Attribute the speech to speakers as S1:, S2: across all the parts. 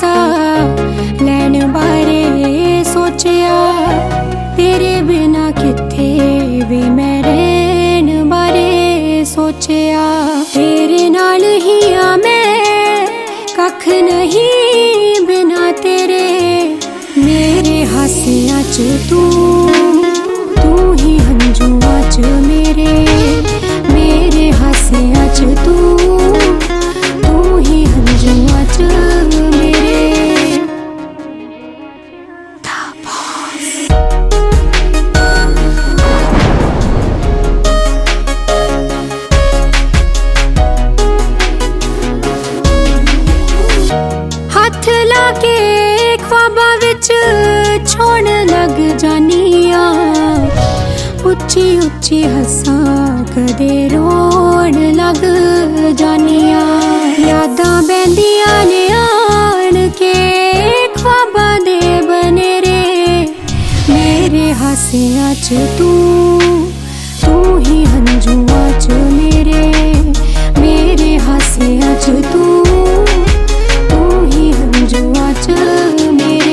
S1: हासा लैन बारे सोचिया, तेरे बिना किथे वे मैं रहन बारे सोचिया। तेरे नाल ही आ मैं कख नहीं बिना तेरे, मेरे हासियां च तू ही हंजुआं च मेरे हासियां च तू ही हंजुआं च मेरे। हथ लाके ख्वाबां विच छोड़ लग जानिया, उच्ची उच्ची हसां कदे रोण लग जानिया। यादां बैंदियां ने आन के ख्वाबां दे बनेरे, मेरे हासियां च तू ही हंजुआं च मेरे हासियां च तू ही हंजुआं च मेरे।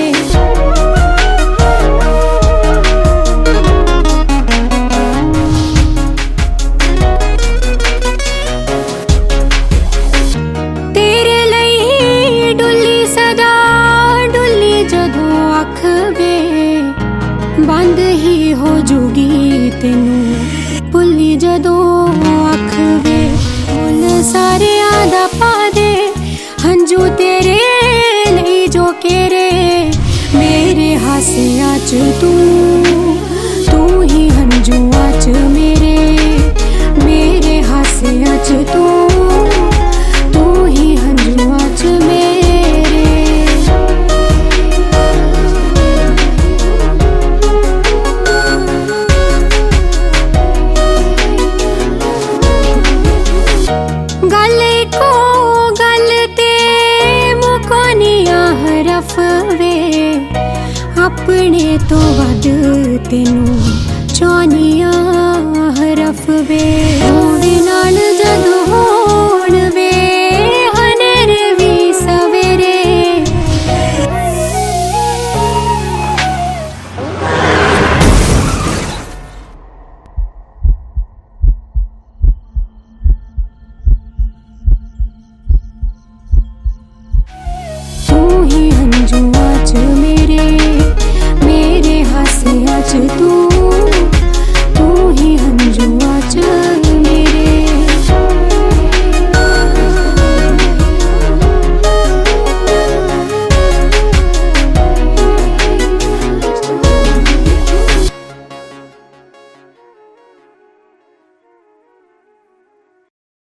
S1: तेरे लई डुल्ली सदा डुल्ली जदों अख वे, बंद ही हो जूगी तेनू भुल्ली जदों अख वे। मुल सारे आदा पा दे हंजू तेरे लई जो केरे, मेरे हासियां च तू ही हंजुआं च मेरे हासियां च तू ही हंजुआं च मेरे। गल को गल ते मुकानिया हरफ वे, अपने तो वध तेनू चाहनिया हरफ वे। होवे नाल जद हो